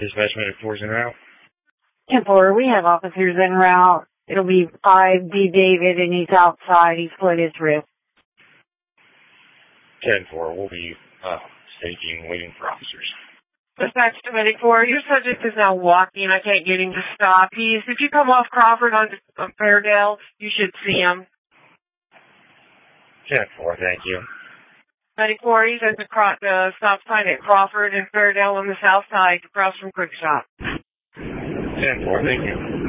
Dispatch medic 4's en route. 10-4, we have officers en route. It'll be 5D David, and he's outside. He split his wrist. 10-4, we'll be staging, waiting for officers. Dispatch to medic 4, your subject is now walking. I can't get him to stop. If you come off Crawford on Fairdale, you should see him. 10-4, thank you. Medic 4, he's at the stop sign at Crawford and Fairdale on the south side, across from Quick Shop. 10-4, thank you.